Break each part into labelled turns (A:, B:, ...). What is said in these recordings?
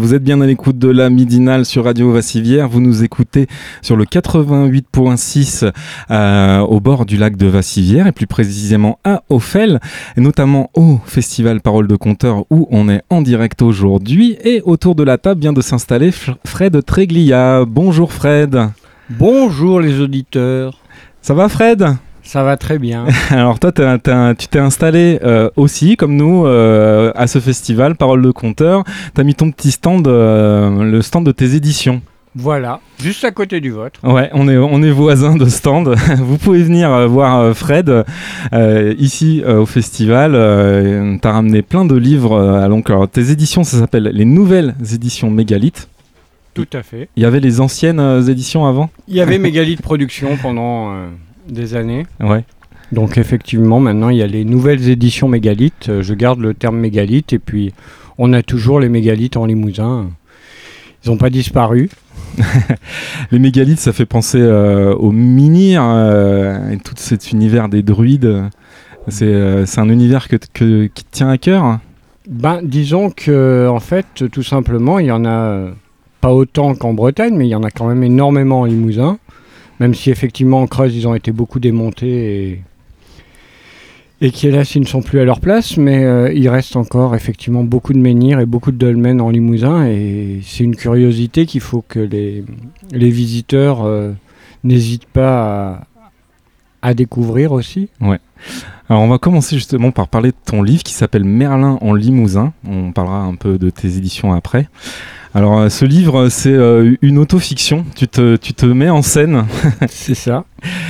A: Vous êtes bien à l'écoute de la Midinale sur Radio Vassivière. Vous nous écoutez sur le 88.6 au bord du lac de Vassivière et plus précisément à Auffel, et notamment au Festival Parole de Conteur où on est en direct aujourd'hui. Et autour de la table vient de s'installer Fred Treglia. Bonjour Fred.
B: Bonjour les auditeurs.
A: Ça va Fred ?
B: Ça va très bien.
A: Alors toi, tu t'es installé aussi, comme nous, à ce festival, Parole de Conteur. Tu as mis ton petit stand, le stand de tes éditions.
B: Voilà, juste à côté du vôtre.
A: Ouais, on est voisins de stand. Vous pouvez venir voir Fred ici au festival. Tu as ramené plein de livres. Donc, alors, tes éditions, ça s'appelle les nouvelles éditions Mégalithe.
B: Tout à fait.
A: Il y avait les anciennes éditions avant ?
B: Il y avait Mégalithe Production pendant... des années.
A: Ouais.
B: Donc effectivement, maintenant il y a les nouvelles éditions Mégalithe. Je garde le terme Mégalithe et puis on a toujours les mégalithes en Limousin. Ils n'ont pas disparu.
A: Les mégalithes, ça fait penser aux menhirs et tout cet univers des druides. C'est un univers qui te tient à cœur ?
B: Ben, disons que en fait, tout simplement, il y en a pas autant qu'en Bretagne, mais il y en a quand même énormément en Limousin. Même si effectivement en Creuse ils ont été beaucoup démontés et qui hélas ils ne sont plus à leur place, mais il reste encore effectivement beaucoup de menhirs et beaucoup de dolmens en Limousin et c'est une curiosité qu'il faut que les visiteurs n'hésitent pas à découvrir aussi.
A: Ouais. Alors on va commencer justement par parler de ton livre qui s'appelle Merlin en Limousin. On parlera un peu de tes éditions après. Alors ce livre c'est une autofiction, tu te mets en scène.
B: C'est ça.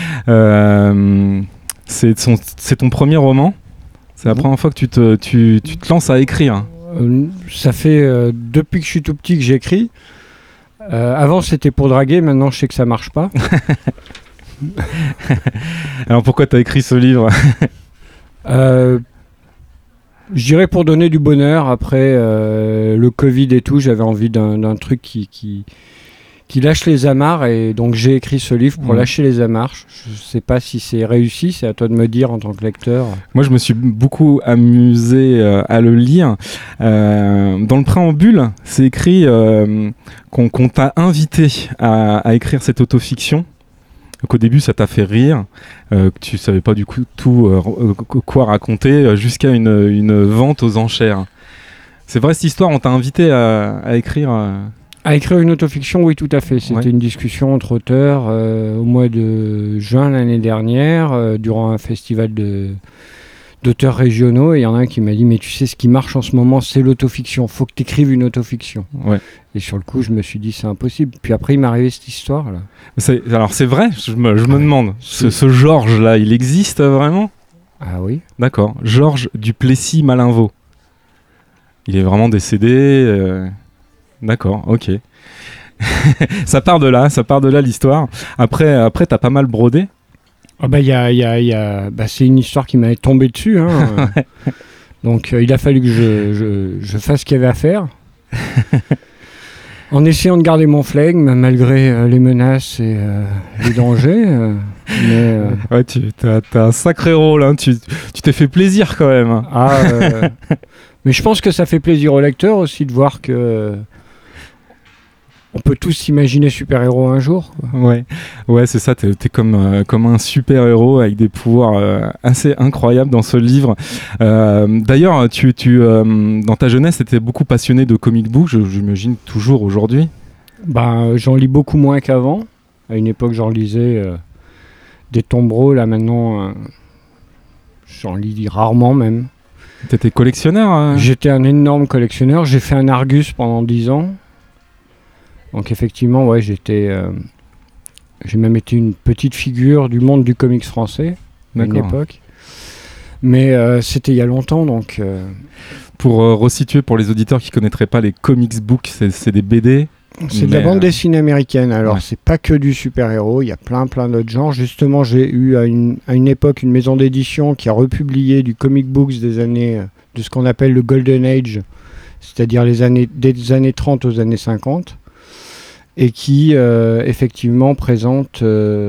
A: C'est ton premier roman. C'est la première fois que tu te lances à écrire.
B: Ça fait depuis que je suis tout petit que j'écris. Avant c'était pour draguer, maintenant je sais que ça marche pas.
A: Alors pourquoi tu as écrit ce livre ?
B: Je dirais pour donner du bonheur. Après le Covid et tout, j'avais envie d'un truc qui lâche les amarres et donc j'ai écrit ce livre pour lâcher les amarres. Je sais pas si c'est réussi, c'est à toi de me dire en tant que lecteur.
A: Moi je me suis beaucoup amusé à le lire. Dans le préambule, c'est écrit qu'on t'a invité à écrire cette autofiction. Donc au début ça t'a fait rire, que tu savais pas du coup tout quoi raconter, jusqu'à une vente aux enchères. C'est vrai cette histoire, on t'a invité à écrire
B: À écrire une autofiction, oui tout à fait. C'était une discussion entre auteurs au mois de juin l'année dernière, durant un festival d'auteurs régionaux, et il y en a un qui m'a dit mais tu sais ce qui marche en ce moment c'est l'autofiction, faut que tu écrives une autofiction. Ouais. Et sur le coup je me suis dit c'est impossible, puis après il m'est arrivé cette histoire là.
A: Alors c'est vrai, je me demande, ce Georges là il existe vraiment ?
B: Ah oui.
A: D'accord, Georges Duplessis-Malinvaud. Il est vraiment décédé D'accord, ok. ça part de là l'histoire. Après t'as pas mal brodé.
B: Ah bah c'est une histoire qui m'avait tombé dessus. Hein. Donc il a fallu que je fasse ce qu'il y avait à faire. En essayant de garder mon flegme, malgré les menaces et les dangers.
A: Ouais, t'as un sacré rôle, hein. Tu t'es fait plaisir quand même.
B: Mais je pense que ça fait plaisir aux lecteurs aussi de voir que... On peut tous s'imaginer super-héros un jour. Quoi.
A: Ouais, c'est ça. T'es comme un super-héros avec des pouvoirs assez incroyables dans ce livre. D'ailleurs, tu dans ta jeunesse, t'étais beaucoup passionné de comic book. J'imagine toujours aujourd'hui.
B: J'en lis beaucoup moins qu'avant. À une époque, j'en lisais des tombereaux. Là, maintenant, j'en lis rarement même.
A: T'étais collectionneur
B: J'étais un énorme collectionneur. J'ai fait un Argus pendant 10 ans. Donc effectivement, ouais, j'ai même été une petite figure du monde du comics français à une époque. Mais c'était il y a longtemps, donc...
A: Pour resituer pour les auditeurs qui ne connaîtraient pas les comics books, c'est des BD.
B: C'est de la bande dessinée américaine. Alors c'est pas que du super-héros, il y a plein d'autres genres. Justement, j'ai eu à une époque une maison d'édition qui a republié du comic books des années... de ce qu'on appelle le Golden Age, c'est-à-dire des années 30 aux années 50. Et qui effectivement présente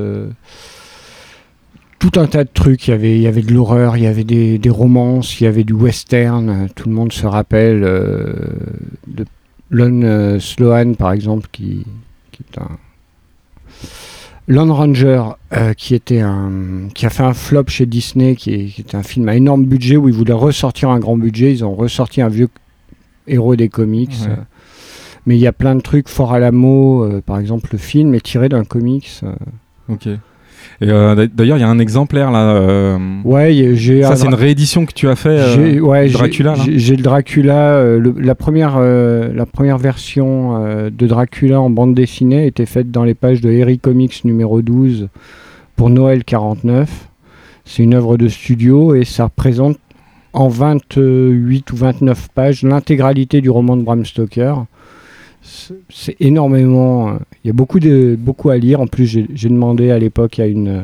B: tout un tas de trucs. Il y avait de l'horreur, il y avait des romances, il y avait du western. Tout le monde se rappelle Lon Sloan, par exemple, qui est un Lone Ranger, qui a fait un flop chez Disney, qui était un film à énorme budget où ils voulaient ressortir un grand budget. Ils ont ressorti un vieux héros des comics.
A: Ouais.
B: Mais il y a plein de trucs. Fort Alamo, par exemple, le film est tiré d'un comics.
A: Ok. Et d'ailleurs, il y a un exemplaire là.
B: Ouais,
A: ça, c'est une réédition que tu as fait. Dracula.
B: J'ai le Dracula. La première version de Dracula en bande dessinée était faite dans les pages de Herry Comics numéro 12 pour Noël 49. C'est une œuvre de studio et ça représente en 28 ou 29 pages l'intégralité du roman de Bram Stoker. C'est énormément. Il y a beaucoup à lire. En plus, j'ai demandé à l'époque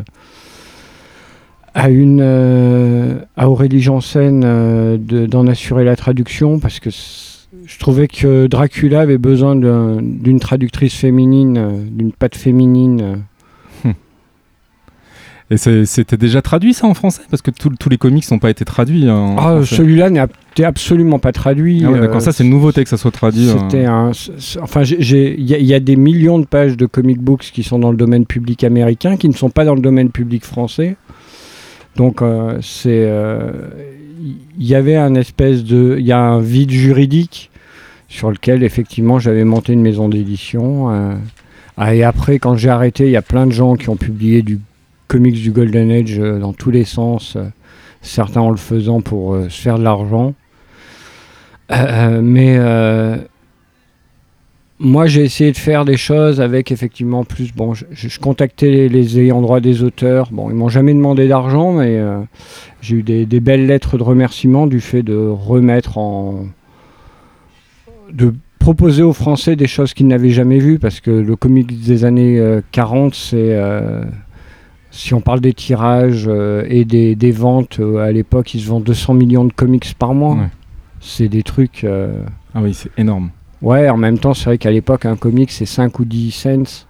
B: à Aurélie Janssen d'en assurer la traduction parce que je trouvais que Dracula avait besoin d'une traductrice féminine, d'une patte féminine.
A: Et c'était déjà traduit ça en français? Parce que tous les comics n'ont pas été traduits en français.
B: Celui-là n'était absolument pas traduit.
A: Ah ouais, d'accord, ça c'est une nouveauté que ça soit traduit.
B: Il y a des millions de pages de comic books qui sont dans le domaine public américain, qui ne sont pas dans le domaine public français. Donc il y avait il y a un vide juridique sur lequel effectivement j'avais monté une maison d'édition. Et après, quand j'ai arrêté, il y a plein de gens qui ont publié du comics du Golden Age dans tous les sens, certains en le faisant pour se faire de l'argent. Mais moi j'ai essayé de faire des choses avec effectivement plus. Bon, je contactais les ayants droit des auteurs. Bon, ils m'ont jamais demandé d'argent, mais j'ai eu des belles lettres de remerciement du fait de de proposer aux Français des choses qu'ils n'avaient jamais vues, parce que le comics des années 40, c'est si on parle des tirages et des ventes, à l'époque, ils se vendent 200 millions de comics par mois. Ouais. C'est des trucs...
A: Ah oui, c'est énorme.
B: Ouais, en même temps, c'est vrai qu'à l'époque, un comic, c'est 5 ou 10 cents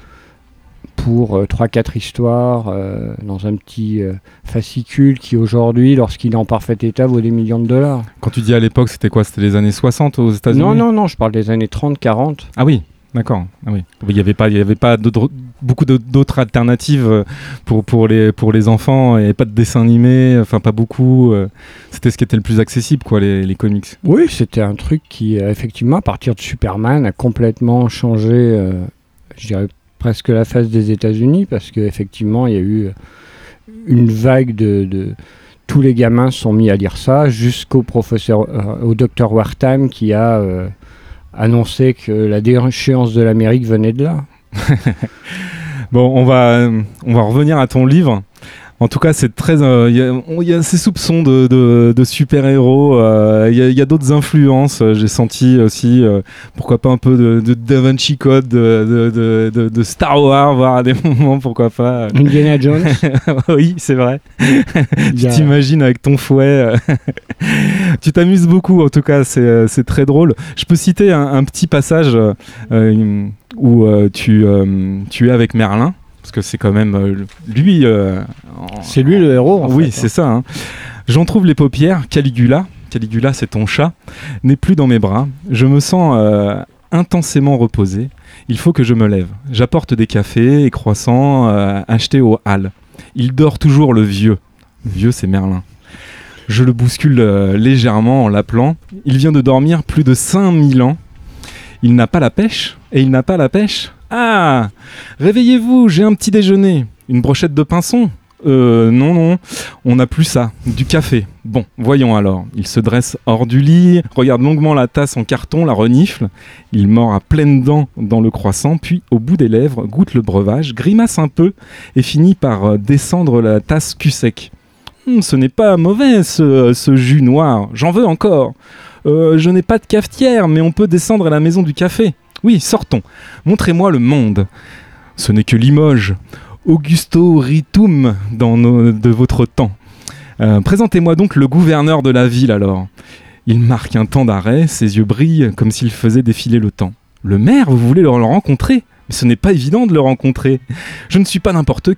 B: pour 3-4 histoires dans un petit fascicule qui, aujourd'hui, lorsqu'il est en parfait état, vaut des millions de dollars.
A: Quand tu dis à l'époque, c'était quoi? C'était les années 60 aux États-Unis?
B: Non, je parle des années 30-40.
A: Ah oui, d'accord. Ah oui. Il n'y avait pas beaucoup d'autres alternatives pour les enfants, et pas de dessins animés, enfin pas beaucoup. C'était ce qui était le plus accessible, quoi, les comics.
B: Oui, c'était un truc qui, effectivement, à partir de Superman, a complètement changé, je dirais, presque la face des États-Unis, parce qu'effectivement, il y a eu une vague de tous les gamins se sont mis à lire ça, jusqu'au au docteur Wartime qui a annoncé que la déchéance de l'Amérique venait de là.
A: Bon, on va revenir à ton livre. En tout cas, c'est très. Il y a ces soupçons de super-héros. Il y a d'autres influences. J'ai senti aussi, pourquoi pas un peu de Da Vinci Code, de Star Wars, voire à des moments, pourquoi pas.
B: Indiana Jones.
A: Oui, c'est vrai. Tu t'imagines avec ton fouet. Tu t'amuses beaucoup, en tout cas, c'est très drôle. Je peux citer un petit passage où tu es avec Merlin. Parce que c'est quand même lui...
B: c'est lui le héros, en fait.
A: Oui, c'est ça. Hein. J'en trouve les paupières. Caligula, c'est ton chat, n'est plus dans mes bras. Je me sens intensément reposé. Il faut que je me lève. J'apporte des cafés et croissants achetés aux Halles. Il dort toujours, le vieux. Le vieux, c'est Merlin. Je le bouscule légèrement en l'appelant. Il vient de dormir plus de 5000 ans. Il n'a pas la pêche, et il n'a pas la pêche. Ah, réveillez-vous, j'ai un petit déjeuner. Une brochette de pinson? Non, on n'a plus ça. Du café. Bon, voyons alors. Il se dresse hors du lit, regarde longuement la tasse en carton, la renifle. Il mord à pleines dents dans le croissant, puis au bout des lèvres, goûte le breuvage, grimace un peu et finit par descendre la tasse cul sec. Ce n'est pas mauvais, ce jus noir. J'en veux encore. Je n'ai pas de cafetière, mais on peut descendre à la maison du café. Oui, sortons. Montrez-moi le monde. Ce n'est que Limoges. Augusto Ritum de votre temps. Présentez-moi donc le gouverneur de la ville alors. Il marque un temps d'arrêt, ses yeux brillent comme s'il faisait défiler le temps. Le maire, vous voulez le rencontrer? Mais ce n'est pas évident de le rencontrer. Je ne suis pas n'importe qui.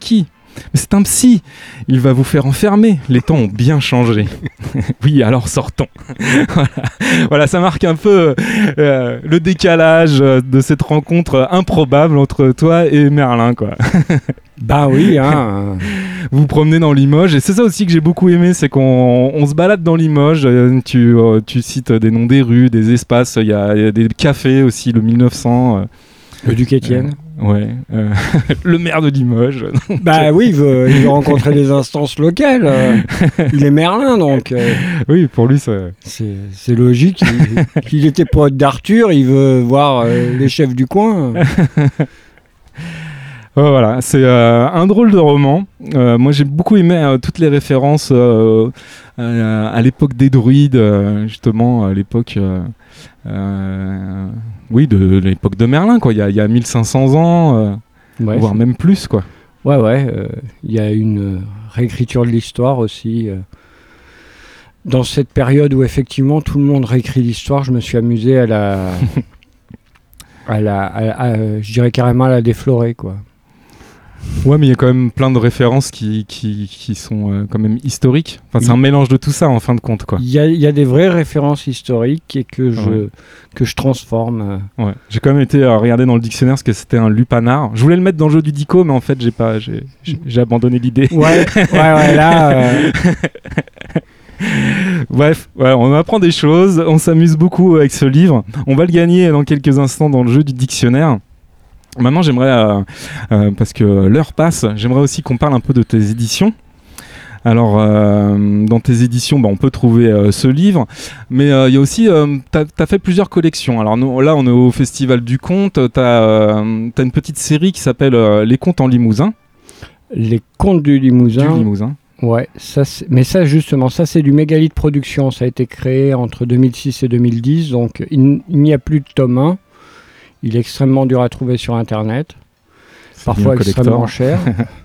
A: Mais c'est un psy, il va vous faire enfermer. Les temps ont bien changé. Oui, alors sortons. Voilà, ça marque un peu le décalage de cette rencontre improbable entre toi et Merlin, quoi.
B: Bah oui, hein.
A: Vous vous promenez dans Limoges, et c'est ça aussi que j'ai beaucoup aimé, c'est qu'on se balade dans Limoges. Tu cites des noms des rues, des espaces, il y a des cafés aussi, le 1900.
B: Le Duc Étienne.
A: Ouais, le maire de Limoges.
B: Bah oui, il veut rencontrer des instances locales. Il est Merlin, donc.
A: Oui, pour lui, ça...
B: c'est logique. Il était poète d'Arthur, il veut voir les chefs du coin.
A: Voilà, c'est un drôle de roman. Moi, j'ai beaucoup aimé toutes les références à l'époque des druides, justement, à l'époque... oui, de l'époque de Merlin, quoi. Il y a 1500 ans, voire même plus, quoi.
B: Ouais. Il y a une réécriture de l'histoire aussi. Dans cette période où effectivement tout le monde réécrit l'histoire, je me suis amusé à je dirais carrément à la déflorer, quoi.
A: Ouais, mais il y a quand même plein de références qui sont quand même historiques. Enfin, c'est un mélange de tout ça, en fin de compte, quoi.
B: Il y a des vraies références historiques et que je transforme.
A: Ouais. J'ai quand même été regarder dans le dictionnaire ce que c'était un lupanar. Je voulais le mettre dans le jeu du dico, mais en fait, j'ai abandonné l'idée.
B: Ouais, là...
A: Bref, ouais, on apprend des choses, on s'amuse beaucoup avec ce livre. On va le gagner dans quelques instants dans le jeu du dictionnaire. Maintenant, j'aimerais, parce que l'heure passe, j'aimerais aussi qu'on parle un peu de tes éditions. Alors, dans tes éditions, on peut trouver ce livre, mais il y a aussi, t'as fait plusieurs collections. Alors là, on est au Festival du Conte, t'as une petite série qui s'appelle Les Contes en Limousin. Les Contes du Limousin.
B: Ouais, mais ça justement, ça c'est du Mégalithe Production, ça a été créé entre 2006 et 2010, donc il n'y a plus de tome 1. Il est extrêmement dur à trouver sur Internet, parfois extrêmement cher.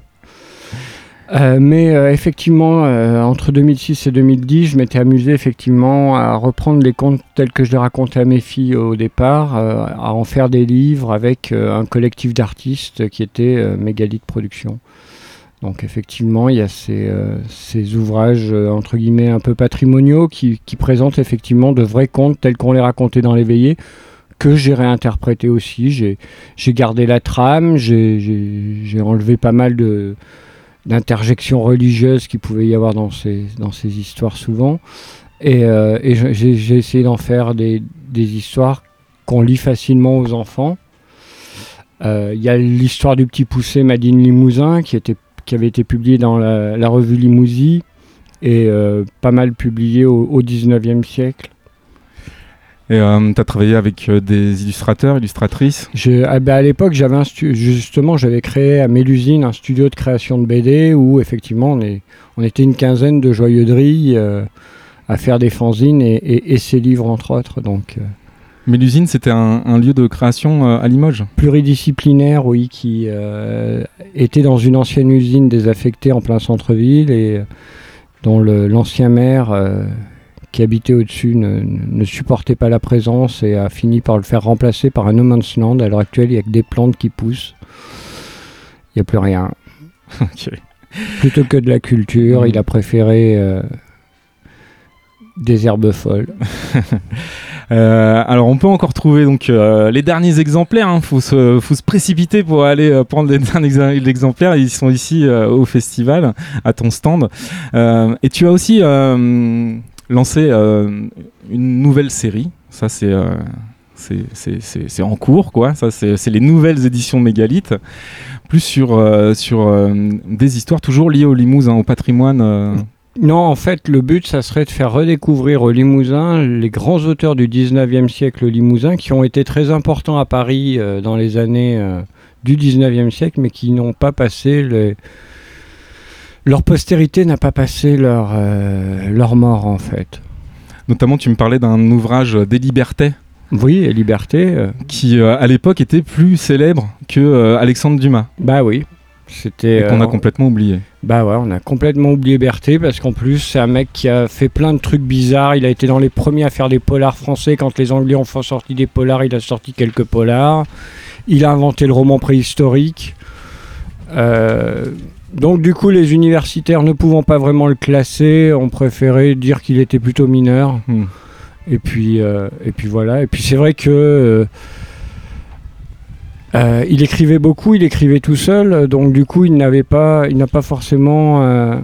B: Mais effectivement, entre 2006 et 2010, je m'étais amusé effectivement à reprendre les contes tels que je les racontais à mes filles au départ, à en faire des livres avec un collectif d'artistes qui était Mégalithe Productions. Donc effectivement, il y a ces ouvrages entre guillemets un peu patrimoniaux qui présentent effectivement de vrais contes tels qu'on les racontait dans les veillées, que j'ai réinterprété aussi. J'ai gardé la trame, j'ai enlevé pas mal d'interjections religieuses qu'il pouvait y avoir dans ces histoires souvent. Et j'ai essayé d'en faire des histoires qu'on lit facilement aux enfants. Il y a l'histoire du petit poucet Madine Limousin qui avait été publiée dans la revue Limousie et pas mal publiée au 19e siècle.
A: Et tu as travaillé avec des illustrateurs, illustratrices?
B: À l'époque, j'avais créé à Mélusine un studio de création de BD où effectivement on était une quinzaine de joyeux drilles à faire des fanzines et ces livres entre autres. Donc,
A: Mélusine, c'était un lieu de création à Limoges?
B: Pluridisciplinaire, oui, qui était dans une ancienne usine désaffectée en plein centre-ville et dont l'ancien maire... qui habitait au-dessus, ne supportait pas la présence et a fini par le faire remplacer par un no man's land. À l'heure actuelle, il n'y a que des plantes qui poussent. Il n'y a plus rien.
A: Okay.
B: Plutôt que de la culture, il a préféré des herbes folles.
A: Alors, on peut encore trouver donc, les derniers exemplaires. Il faut se précipiter pour aller prendre les derniers exemplaires. Ils sont ici au festival, à ton stand. Et tu as aussi... lancer une nouvelle série, ça c'est en cours, quoi. Ça c'est les nouvelles éditions Mégalithe, plus sur des histoires toujours liées au Limousin, au patrimoine.
B: Non, en fait, le but, ça serait de faire redécouvrir au Limousin les grands auteurs du 19e siècle limousin qui ont été très importants à Paris dans les années du 19e siècle, mais qui n'ont pas passé leur postérité n'a pas passé leur mort, en fait.
A: Notamment, tu me parlais d'un ouvrage des Libertés.
B: Oui, Liberté.
A: Qui, à l'époque, était plus célèbre que Alexandre Dumas.
B: Bah oui.
A: Et qu'on a complètement oublié.
B: Bah ouais, on a complètement oublié Berthet, parce qu'en plus, c'est un mec qui a fait plein de trucs bizarres. Il a été dans les premiers à faire des polars français. Quand les Anglais ont sorti des polars, il a sorti quelques polars. Il a inventé le roman préhistorique. Donc du coup, les universitaires ne pouvant pas vraiment le classer, ont préféré dire qu'il était plutôt mineur. Et puis voilà. Et puis c'est vrai que il écrivait beaucoup, il écrivait tout seul, donc du coup il n'a pas forcément,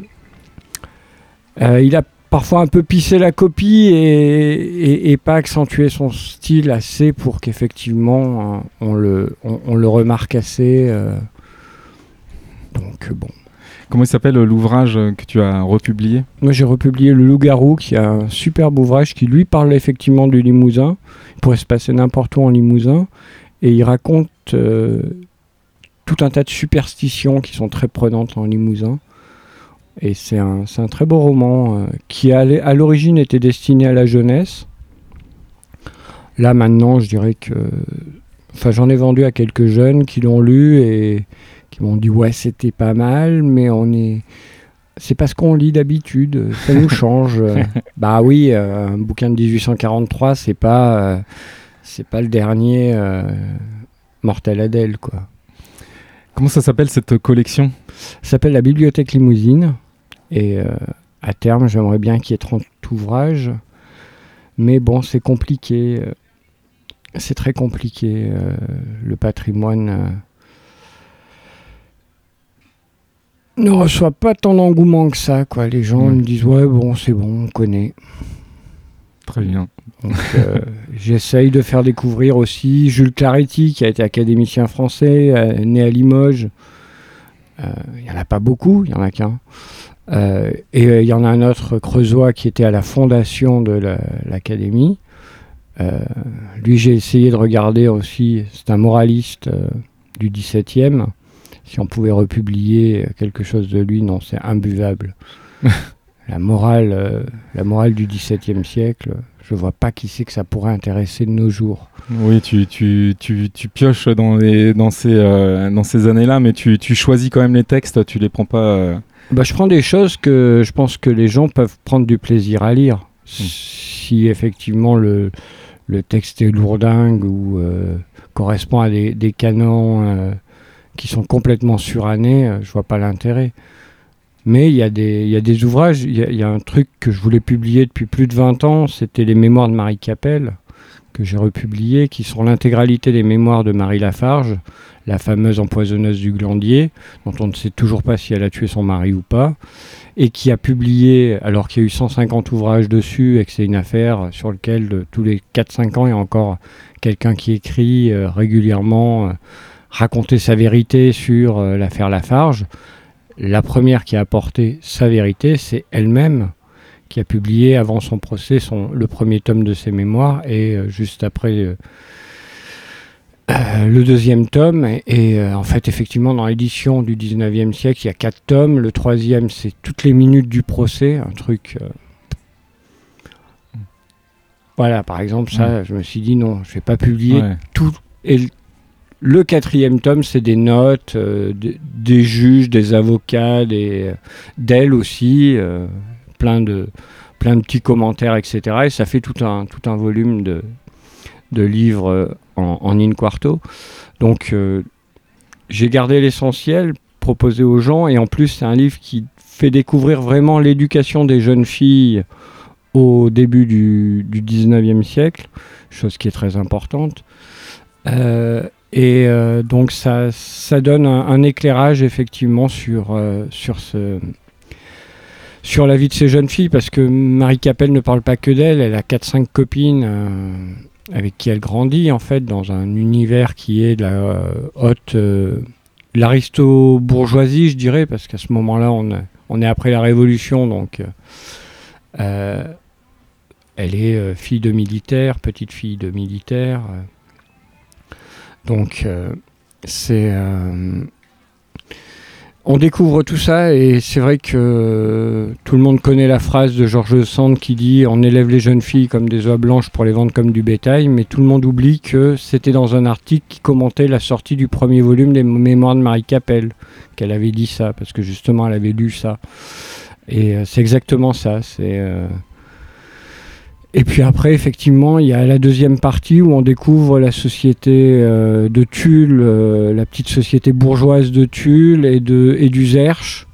B: il a parfois un peu pissé la copie et pas accentué son style assez pour qu'effectivement on le remarque assez. Donc bon.
A: Comment il s'appelle l'ouvrage que tu as republié ?
B: Moi j'ai republié Le Loup-garou, qui est un superbe ouvrage qui lui parle effectivement du Limousin. Il pourrait se passer n'importe où en Limousin. Et il raconte tout un tas de superstitions qui sont très prenantes en Limousin. Et c'est un très beau roman qui à l'origine était destiné à la jeunesse. Là maintenant je dirais que... Enfin j'en ai vendu à quelques jeunes qui l'ont lu et qui m'ont dit ouais c'était pas mal, mais c'est pas ce qu'on lit d'habitude, ça nous change. Bah oui, un bouquin de 1843 c'est pas le dernier Mortel Adèle, quoi.
A: Comment ça s'appelle cette collection ?
B: Ça s'appelle la Bibliothèque Limousine. Et à terme, j'aimerais bien qu'il y ait 30 ouvrages. Mais bon, c'est compliqué. C'est très compliqué. Le patrimoine ne reçoit pas tant d'engouement que ça, quoi. Les gens me disent ouais, bon, c'est bon, on connaît.
A: Très bien.
B: Donc, j'essaye de faire découvrir aussi Jules Claretti, qui a été académicien français, né à Limoges. Il n'y en a pas beaucoup, il n'y en a qu'un. Et il y en a un autre, Creusois, qui était à la fondation de l'académie. Lui, j'ai essayé de regarder aussi, c'est un moraliste du XVIIe. Si on pouvait republier quelque chose de lui, non, c'est imbuvable. La morale du XVIIe siècle, je vois pas qui c'est que ça pourrait intéresser de nos jours.
A: Oui, tu pioches dans ces années-là, mais tu choisis quand même les textes, tu les prends pas...
B: Je prends des choses que je pense que les gens peuvent prendre du plaisir à lire. Si effectivement le texte est lourdingue ou correspond à des canons qui sont complètement surannés, je vois pas l'intérêt. Mais il y a des ouvrages, il y a un truc que je voulais publier depuis plus de 20 ans, c'était les mémoires de Marie Capelle, que j'ai republié, qui sont l'intégralité des mémoires de Marie Lafarge, la fameuse empoisonneuse du Glandier, dont on ne sait toujours pas si elle a tué son mari ou pas, et qui a publié, alors qu'il y a eu 150 ouvrages dessus, et que c'est une affaire sur laquelle tous les 4-5 ans, il y a encore quelqu'un qui écrit régulièrement, raconter sa vérité sur l'affaire Lafarge. La première qui a apporté sa vérité, c'est elle-même, qui a publié avant son procès le premier tome de ses mémoires, et juste après le deuxième tome. Et en fait, effectivement, dans l'édition du 19e siècle, il y a 4 tomes. Le troisième, c'est toutes les minutes du procès, un truc... Voilà, par exemple, ça, je me suis dit non, je ne vais pas publier tout. Et le 4e tome, c'est des notes des juges, des avocats, d'elle aussi, plein de petits commentaires, etc. Et ça fait tout un volume de livres en in quarto. Donc, j'ai gardé l'essentiel, proposé aux gens, et en plus, c'est un livre qui fait découvrir vraiment l'éducation des jeunes filles au début du 19e siècle, chose qui est très importante. Donc ça donne un éclairage effectivement sur la vie de ces jeunes filles, parce que Marie Capelle ne parle pas que d'elle, elle a 4-5 copines avec qui elle grandit en fait dans un univers qui est de la haute l'aristo-bourgeoisie, je dirais, parce qu'à ce moment-là on est après la Révolution, donc elle est fille de militaire, petite fille de militaire. Donc, on découvre tout ça, et c'est vrai que tout le monde connaît la phrase de George Sand qui dit « On élève les jeunes filles comme des oies blanches pour les vendre comme du bétail », mais tout le monde oublie que c'était dans un article qui commentait la sortie du premier volume des Mémoires de Marie Capelle qu'elle avait dit ça, parce que justement elle avait lu ça. Et c'est exactement ça, Et puis après, effectivement, il y a la deuxième partie où on découvre la société de Tulle, la petite société bourgeoise de Tulle et du Zerche,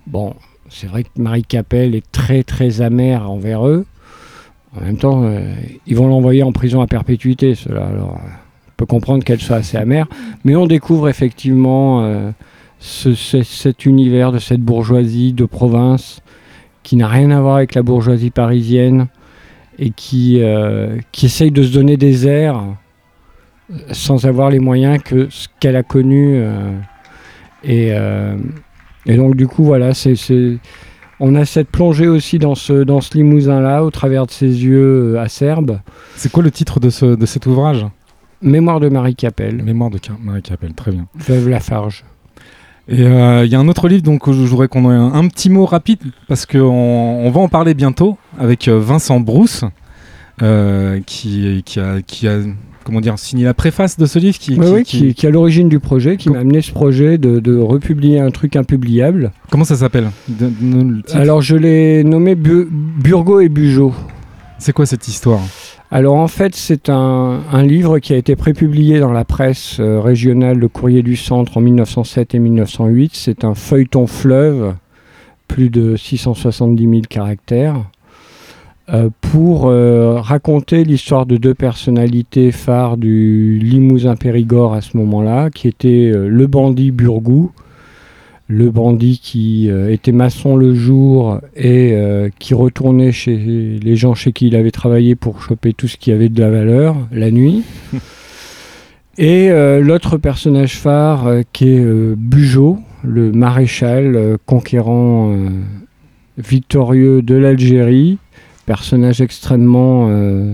B: Bon, c'est vrai que Marie Capel est très très amère envers eux. En même temps, ils vont l'envoyer en prison à perpétuité, cela. Alors, on peut comprendre qu'elle soit assez amère. Mais on découvre effectivement cet univers de cette bourgeoisie de province qui n'a rien à voir avec la bourgeoisie parisienne et qui essaye de se donner des airs sans avoir les moyens que ce qu'elle a connu. Et donc, du coup, voilà, on a cette plongée aussi dans ce Limousin-là, au travers de ses yeux acerbes.
A: C'est quoi le titre de cet ouvrage ?
B: Mémoire de Marie Capel.
A: Mémoire de Marie Capel, très bien.
B: Veuve Lafarge.
A: Et il y a un auautre livre, donc je voudrais qu'on ait un petit mot rapide, parce qu'on va en parler bientôt, avec Vincent Brousse, qui a comment dire, signé la préface de ce livre. Qui
B: est à l'origine du projet, qui m'a amené ce projet de republier un truc impubliable.
A: Comment ça s'appelle ?
B: Alors je l'ai nommé Burgot et Bugeaud.
A: C'est quoi cette histoire ?
B: Alors en fait c'est un livre qui a été prépublié dans la presse régionale Le Courrier du Centre en 1907 et 1908. C'est un feuilleton fleuve, plus de 670 000 caractères. Pour raconter l'histoire de deux personnalités phares du Limousin-Périgord à ce moment-là, qui étaient le bandit Burgou, le bandit qui était maçon le jour et qui retournait chez les gens chez qui il avait travaillé pour choper tout ce qui avait de la valeur la nuit. Et l'autre personnage phare qui est Bugeaud, le maréchal conquérant victorieux de l'Algérie, personnage extrêmement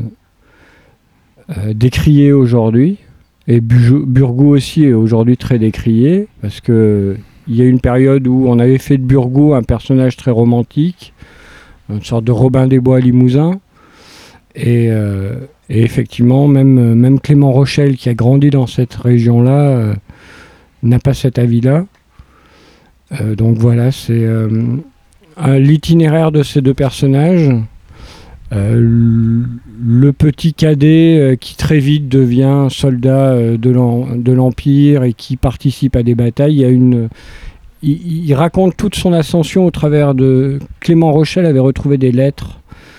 B: décrié aujourd'hui, et Burgou aussi est aujourd'hui très décrié, parce qu'il y a une période où on avait fait de Burgou un personnage très romantique, une sorte de Robin des Bois limousin, et effectivement même Clément Rochelle, qui a grandi dans cette région-là, n'a pas cet avis-là. Donc voilà, c'est l'itinéraire de ces deux personnages. Le petit cadet qui très vite devient soldat de l'Empire et qui participe à des batailles. Il raconte toute son ascension au travers de... Clément Rochelle avait retrouvé des lettres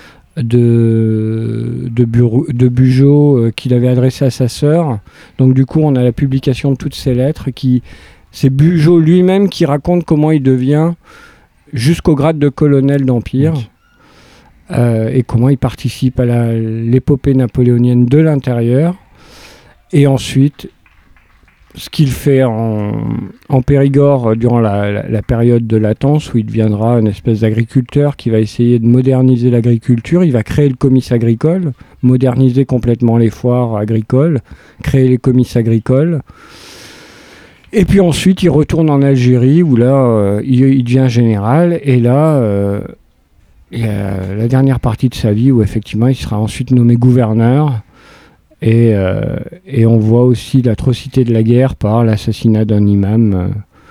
B: de Bugeaud qu'il avait adressées à sa sœur. Donc du coup on a la publication de toutes ces lettres. C'est Bugeaud lui-même qui raconte comment il devient jusqu'au grade de colonel d'Empire. Okay. Et comment il participe à l'épopée napoléonienne de l'intérieur. Et ensuite, ce qu'il fait en Périgord durant la période de latence, où il deviendra une espèce d'agriculteur qui va essayer de moderniser l'agriculture. Il va créer le comice agricole, moderniser complètement les foires agricoles, créer les comices agricoles. Et puis ensuite, il retourne en Algérie, où là, il devient général. Et là... la dernière partie de sa vie où effectivement il sera ensuite nommé gouverneur et on voit aussi l'atrocité de la guerre par l'assassinat d'un imam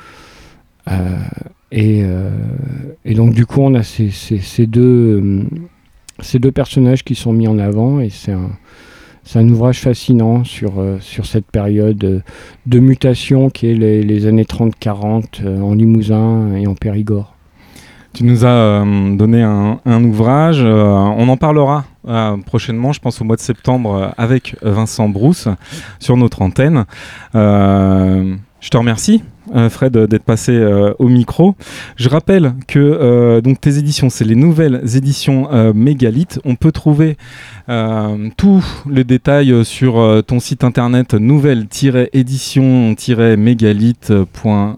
B: et donc du coup on a ces deux personnages qui sont mis en avant et c'est un ouvrage fascinant sur cette période de mutation qui est les années 30-40 en Limousin et en Périgord.
A: Tu nous as donné un ouvrage, on en parlera prochainement, je pense au mois de septembre, avec Vincent Brousse sur notre antenne. Je te remercie, Fred, d'être passé au micro. Je rappelle que donc tes éditions, c'est les nouvelles éditions Mégalithe. On peut trouver tous les détails sur ton site internet nouvelle-édition-mégalithe.com.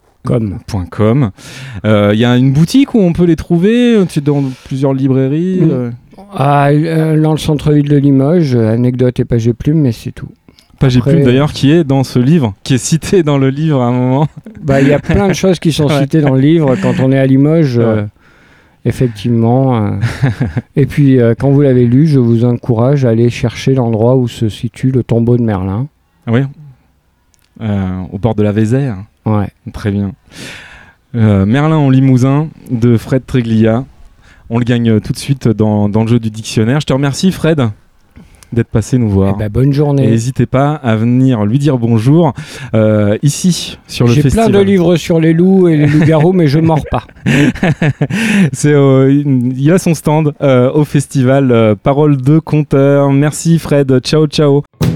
A: Il y a une boutique où on peut les trouver dans plusieurs librairies.
B: Dans le centre-ville de Limoges, anecdote et page et plume, mais c'est tout.
A: Page et plume d'ailleurs qui est dans ce livre, qui est cité dans le livre à un moment.
B: Il y a plein de choses qui sont citées dans le livre quand on est à Limoges. Effectivement. Et puis quand vous l'avez lu, je vous encourage à aller chercher l'endroit où se situe le tombeau de Merlin.
A: Oui, au bord de la Vézère.
B: Ouais.
A: Très bien. Merlin en Limousin de Fred Treglia. On le gagne tout de suite dans le jeu du dictionnaire. Je te remercie, Fred. d'être passé nous voir.
B: Bonne journée.
A: Et n'hésitez pas à venir lui dire bonjour ici sur le festival.
B: J'ai plein de livres sur les loups et les loups-garous, mais je mords pas.
A: Il a son stand au festival Parole de Conteur. Merci Fred, ciao ciao.